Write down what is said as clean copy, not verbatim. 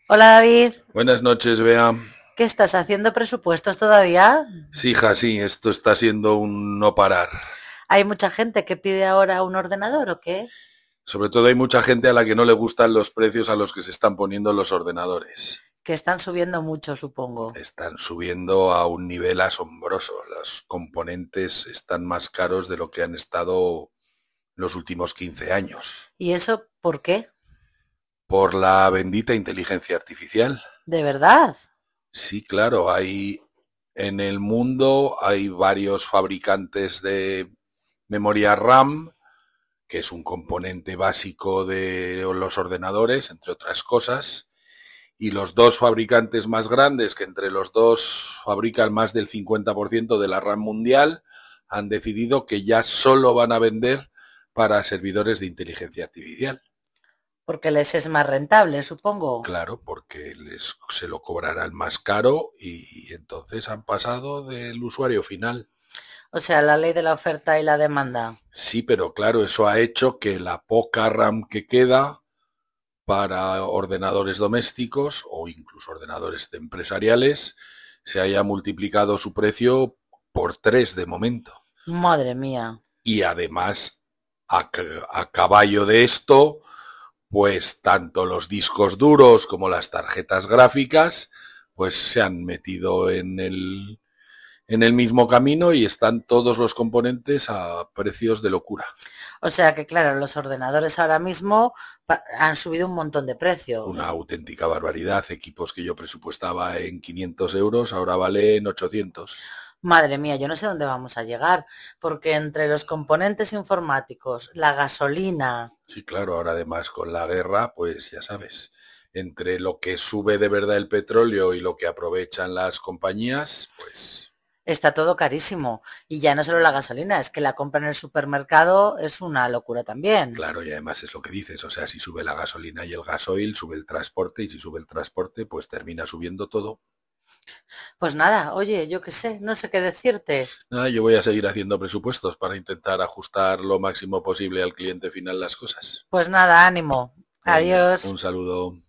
Hola David, Buenas noches, Bea. ¿qué estás haciendo presupuestos todavía? Sí, hija, sí, esto está siendo un no parar. ¿Hay mucha gente que pide ahora un ordenador o qué? Sobre todo hay mucha gente a la que no le gustan los precios a los que se están poniendo los ordenadores. Que están subiendo mucho, supongo. Están subiendo a un nivel asombroso. Los componentes están más caros de lo que han estado los últimos 15 años. ¿Y eso por qué? Por la bendita inteligencia artificial. ¿De verdad? Sí, claro, en el mundo hay varios fabricantes de memoria RAM, que es un componente básico de los ordenadores, entre otras cosas, y los dos fabricantes más grandes, que entre los dos fabrican más del 50% de la RAM mundial, han decidido que ya solo van a vender para servidores de inteligencia artificial. Porque les es más rentable, supongo. Claro, porque se lo cobrarán más caro y entonces han pasado del usuario final. O sea, la ley de la oferta y la demanda. Sí, pero claro, eso ha hecho que la poca RAM que queda para ordenadores domésticos o incluso ordenadores empresariales se haya multiplicado su precio por 3 de momento. Madre mía. Y además, a caballo de esto, pues tanto los discos duros como las tarjetas gráficas, pues se han metido en el mismo camino y están todos los componentes a precios de locura. O sea que claro, los ordenadores ahora mismo han subido un montón de precio. Una auténtica barbaridad. Equipos que yo presupuestaba en 500 euros, ahora valen 800. Madre mía, yo no sé dónde vamos a llegar, porque entre los componentes informáticos, la gasolina. Sí, claro, ahora además con la guerra, pues ya sabes, entre lo que sube de verdad el petróleo y lo que aprovechan las compañías, pues Está todo carísimo. Y ya no solo la gasolina, es que la compra en el supermercado es una locura también. claro, y además es lo que dices, o sea, si sube la gasolina y el gasoil, sube el transporte, y si sube el transporte, pues termina subiendo todo. Pues nada, oye, yo qué sé, no sé qué decirte. Nada, yo voy a seguir haciendo presupuestos para intentar ajustar lo máximo posible al cliente final las cosas. Pues nada, ánimo. Venga, un Adiós. saludo.